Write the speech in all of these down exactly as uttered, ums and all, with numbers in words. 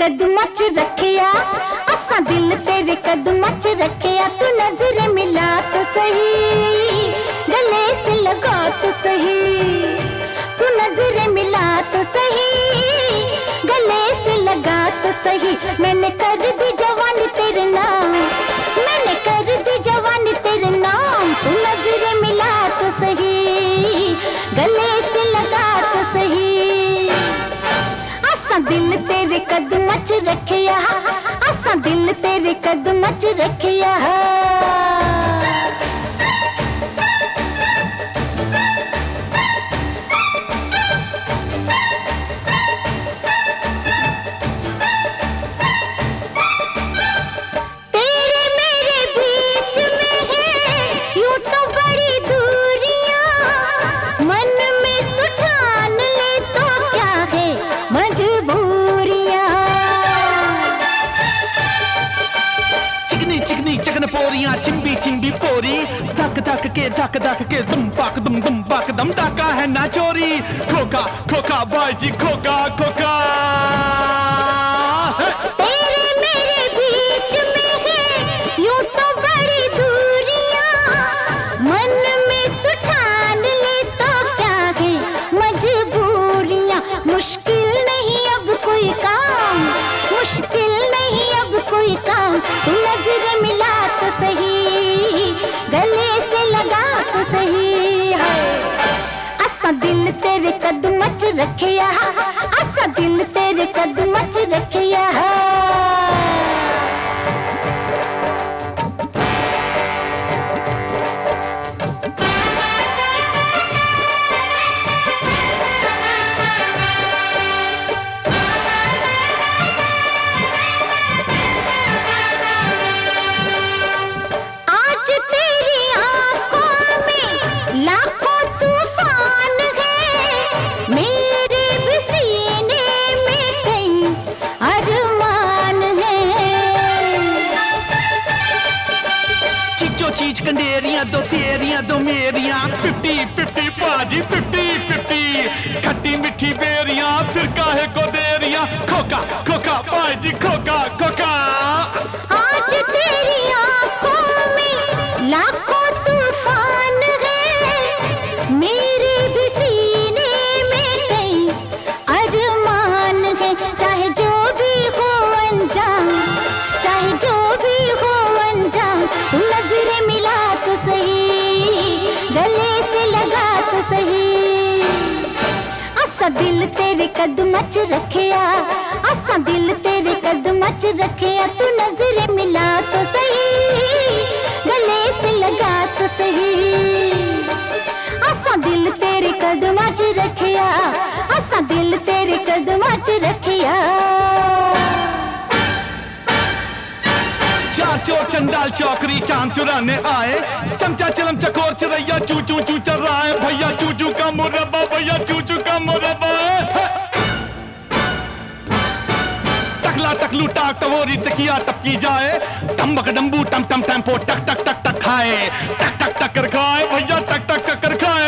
कदमां च रखिया, असा दिल तेरे कदमां च रखिया। तू नजर मिला तो सही, गले से लगा तो सही। तू नजर मिला तो सही, गले से लगा तो सही। मैंने कर दी जवानी तेरे नाम, मैंने कर दी जवानी तेरे नाम। तू नजर मिला तो सही, गले से लगा तो सही। असा दिल तेरे कदमां च रखिया, असा दिल तेरे कदमां च रखिया। चिकन पोरियां चिंबी चिंबी पोरी, धक धक के धक धक के दुम पाक दुम दुम पाक दम। डाका है ना चोरी, खोका खोका भाई जी खोका खोका। तेरे मेरे बीच में है यूं तो बड़ी दूरियां, मन में तू ठान ले तो क्या है मजबूरियां। मुश्किल नहीं अब कोई काम, मुश्किल नहीं अब कोई काम। तू नजर मिला तो सही, गले से लगा तो सही है। असा दिल तेरे कदमां च रखिया, असा दिल तेरे कदमां च रखिया। लाखों तूफान है, मेरे भी सीने में कई अरमान है। चीजो चीज कंडेरियां दो तेरियां दो मेरियां। फिफ्टी फिफ्टी बाजी फिफ्टी फिफ्टी, खट्टी मिठी बेरियां फिर काहे को देरियां। खोका खोका भाई जी खोका खोका। आज तेरी आंखों में लाखों तूफान है, मेरे भी सीने में कई अरमान है। चाहे जो भी हो अंजाम, चाहे जो भी हो अंजाम। तू नजर मिला तो सही, गले से लगा तो सही। असा दिल तेरे कदमां च रखिया, असा दिल तेरे कदमां च रखिया। तू नजर मिला तो सही, गले से लगा तो सही। असा दिल तेरे कदमां च रखिया, असा दिल तेरे कदमां च रखिया। चार चोर चंडाल चौकरी चांद चुराने आए, चमचा चलम चकोर चिरैया चू चू चू चल रहा है। भैया चूचू का मुरब्बा, भैया चूचू का मुरब्बा। टकला टकलू टाक टवोरी तकिया टपकी जाए, टम्बक डम्बू टम टम टेम्पो टक टक टक टक खाए। टक टक टक कर खाए भैया टक टक टक कर खाए।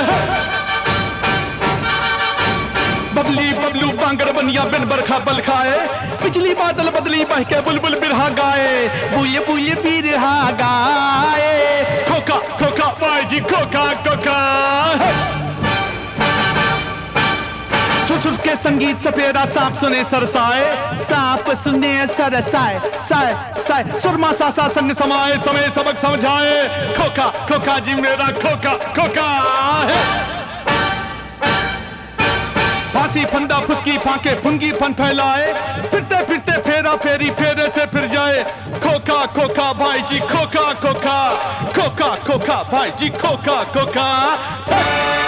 बबली बबलू बांगर बनिया बिन बरखा बल खाए, बिजली बादल बदली बह के बुलबुल बिरहा गाए। बुए बुए बिरहा गाए, खोका खोका भाई जी खोका खोका। सुर के संगीत सपेरा सांप सुने सरसाए, सांप सुने सरसाए साए साए। सुरमा सा सा संग समाए, समय सबक समझाए। खोका खोका जी मेरा खोका खोका। फांसी फंदा फुसकी फांके फुंगी फन फैलाए, फिरते फिरते फेरा फेरी फेरे से फिर जाए। खोका खोका भाई जी खोका खोका, खोका खोका भाई जी खोका खोका।